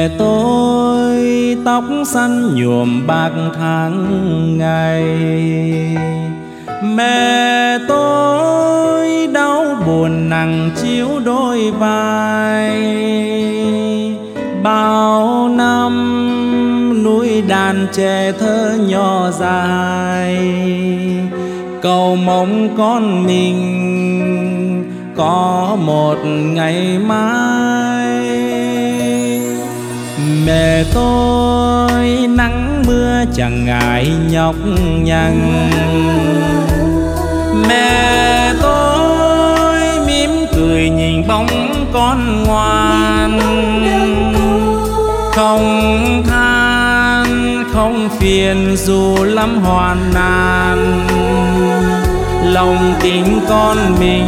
Mẹ tôi tóc xanh nhuộm bạc tháng ngày, mẹ tôi đau buồn nặng chiếu đôi vai. Bao năm núi đàn trẻ thơ nhỏ dài, cầu mong con mình có một ngày mai. Mẹ tôi nắng mưa chẳng ngại nhọc nhằn, mẹ tôi mỉm cười nhìn bóng con ngoan. Không than không phiền dù lắm hoạn nạn, lòng tình con mình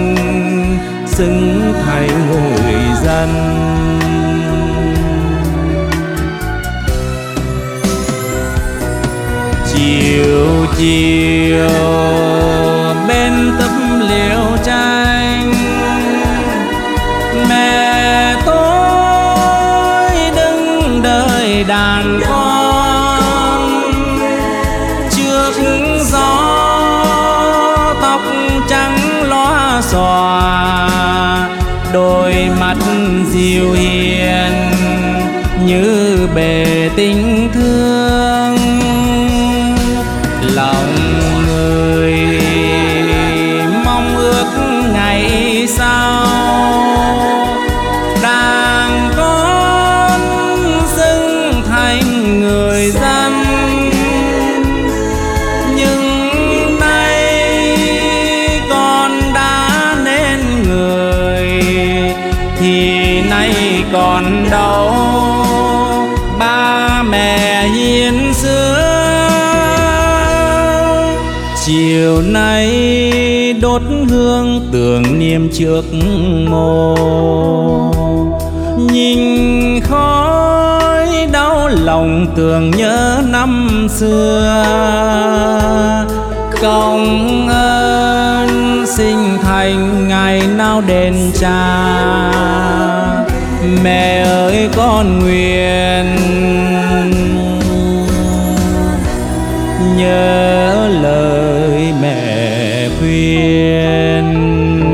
xứng thành người dân. Chiều chiều bên tấm liễu tranh, mẹ tôi đứng đợi đàn con. Trước gió tóc trắng lóa xòa, đôi mắt dịu hiền như bề tình thương. Lòng người mong ước ngày sau, đàn con xứng thành người dân. Nhưng nay con đã nên người, thì nay còn đâu ba mẹ hiền xưa. Chiều nay đốt hương tưởng niệm trước mồ, nhìn khói đau lòng tưởng nhớ năm xưa. Công ơn sinh thành ngày nào đền trả, mẹ ơi con nguyện nhớ lời mẹ khuyên.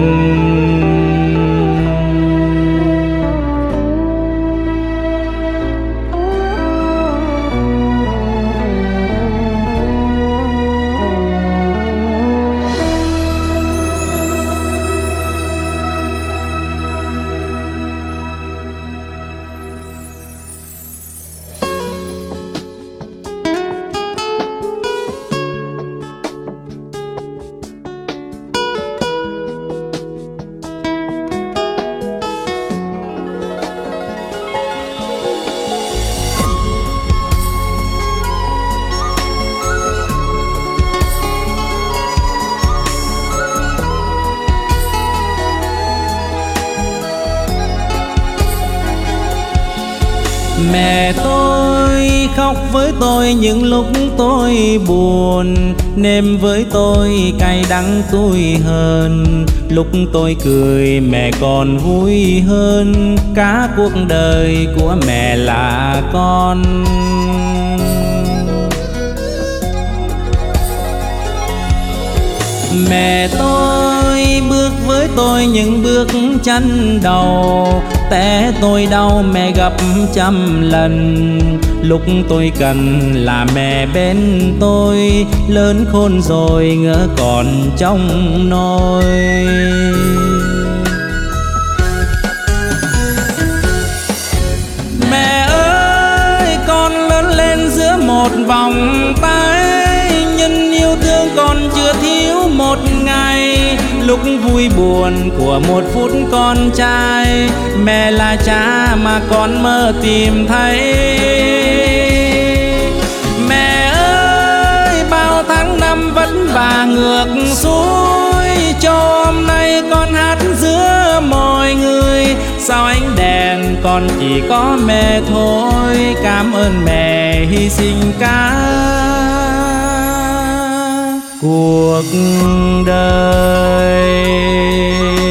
Mẹ tôi khóc với tôi những lúc tôi buồn, nếm với tôi cay đắng tủi hơn. Lúc tôi cười mẹ còn vui hơn, cả cuộc đời của mẹ là con. Mẹ tôi bước với tôi những bước chân đầu, té tôi đau mẹ gấp trăm lần. Lúc tôi cần là mẹ bên tôi, lớn khôn rồi ngỡ còn trong nôi. Mẹ ơi con lớn lên giữa một vòng tay, nhân yêu thương con chưa thiếu một ngày. Lúc vui buồn của một phút con trai, mẹ là cha mà con mơ tìm thấy. Mẹ ơi bao tháng năm vất vả ngược xuôi, cho hôm nay con hát giữa mọi người. Sao ánh đèn còn chỉ có mẹ thôi, cảm ơn mẹ hy sinh cả cuộc đời.